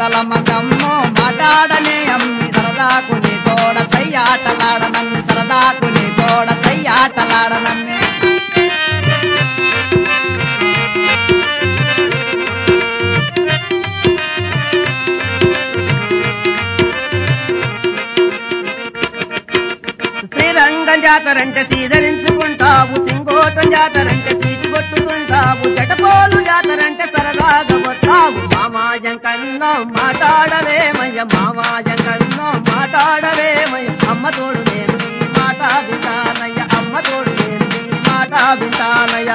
మరదల మంగమ్మో మాటాడనే అమ్మి సరదాకు నీ తోడ సయ్యాటలాడనమ్మి సరదాకు నీ తోడ సయ్యాటలాడనమ్మి శ్రీరంగం జాతరంటే సీదరించుకుంటావు సింగోటం జాతరంటే సీటు కొట్టుకుంటావు జటపోలు జాతరంటే సరదాగా పోతావు మామాజం కన్నో మాట్లాడవేమయ్య మామాజం కన్నో మాట్లాడవేమయ్య అమ్మ తోడు నేను నీ మాట వింటానయ్య అమ్మ తోడు నేను నీ మాట వింటానయ్య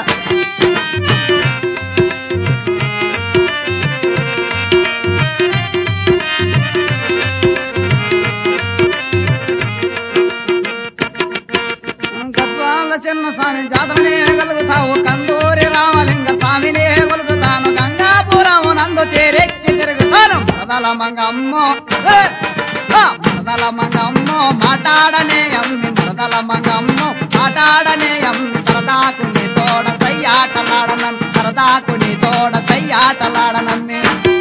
చిన్న స్వామి జాతరనే కలుగుతావు కందూరి రామలింగ స్వామినే కొలుగుతాను గంగాపురం నందు తేరెక్కి తిరుగుతాను మరదల మంగమ్మో మరదల మంగమ్మో మాటాడనే అమ్మి మరదల మంగమ్మో మాటాడనే అమ్మి సరదాకు నీ తోడ సయ్యాటలాడనమ్మి సరదాకు నీ తోడ సయ్యాటలాడనమ్మి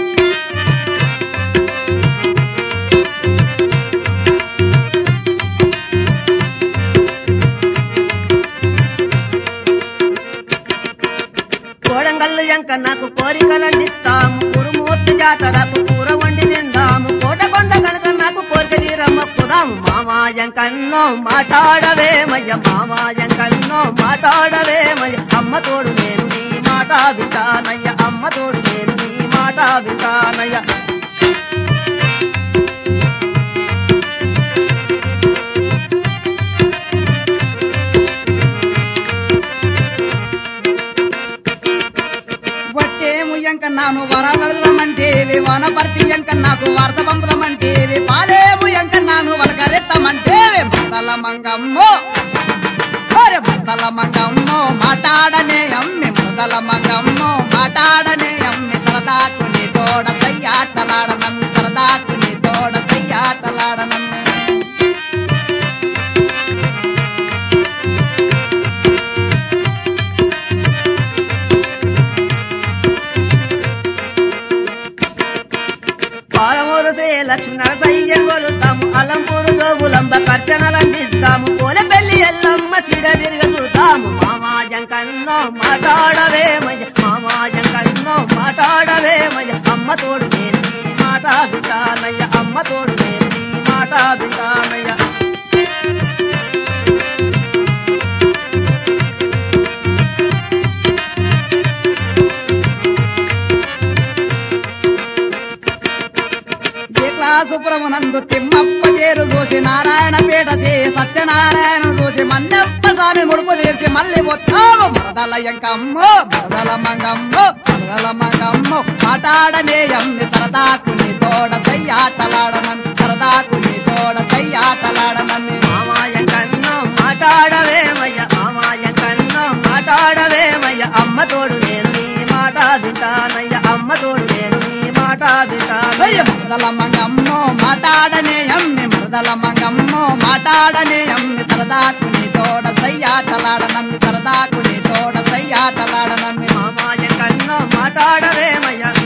కోడంగల్లు ఎంక నాకు కోరికలందిస్తాము కురుమూర్తి జాతరకు కూర వండి తిందాము కోటకొండ కనుక నాకు కోరిక తీర మొక్కుదాము మామాయం కన్నో మాట్లాడవేమయ్య మామాయం కన్నో మాట్లాడవేమయ్య అమ్మ తోడు నేను నీ మాట వింటానయ్య అమ్మ తోడు నేను నీ మాట వింటానయ్య నాను వరగడమంటేవి వనపర్తి ఎంక నాకు వార్త పంపుదమంటేవి పాలేము ఎంక నాను వలకరెత్తమంటేవి మరదల మంగమ్మో మరదల మంగమ్మో మాటాడనే అమ్మి మరదల మంగమ్మో మాటాడనే అమ్మి సరదాకు నీ తోడ సయ్యాటలాడనమ్మి సరదాకు నీ తోడ సయ్యాటలాడనమ్మి లక్ష్మీ నరసయ్యను కొలుతాము అలంపూరు జోగులంబ కర్చనలందిస్తాము కోలపెల్లి ఎల్లమ్మ సిడ తిరగలుతాము మామాజం కన్నో మాట్లాడవేమయ్య మామాజం కన్నో మాట్లాడవేమయ్య అమ్మ తోడు నేను నీ మాట వింటానయ్య అమ్మ తోడు నేను నీ మాట వింటానయ్య సుబ్రహ్మణందు తిమ్మప్ప చేరు చూసి నారాయణపేట చేసి సత్యనారాయణ చూసి మన్నప్ప స్వామి ముడుపు తీసి మళ్ళీ వస్తాము మరదల ఎంకమ్మో మరదల మంగమ్మో మరదల మంగమ్మో మాటాడనే అమ్మి సరదాకు నీ తోడ సయ్యాటలాడనమ్మి సరదాకు నీ తోడ సయ్యాటలాడనమ్మి మామాయం కన్నో మాటాడవేమయ్య మామాయం కన్నో మాటాడవేమయ్య అమ్మ తోడు నేను నీ మాట వింటానయ్య అమ్మ తోడు నేను నీ మాట వింటానయ్య మరదల మంగమ్మో మాటాడనే అమ్మి మరదల మంగమ్మో మాటాడనే అమ్మి సరదాకు నీ తోడ సయ్యాటలాడనమ్మి సరదాకు నీ తోడ సయ్యాటలాడనమ్మి మామాయం కన్నో మాటాడవేమయ్య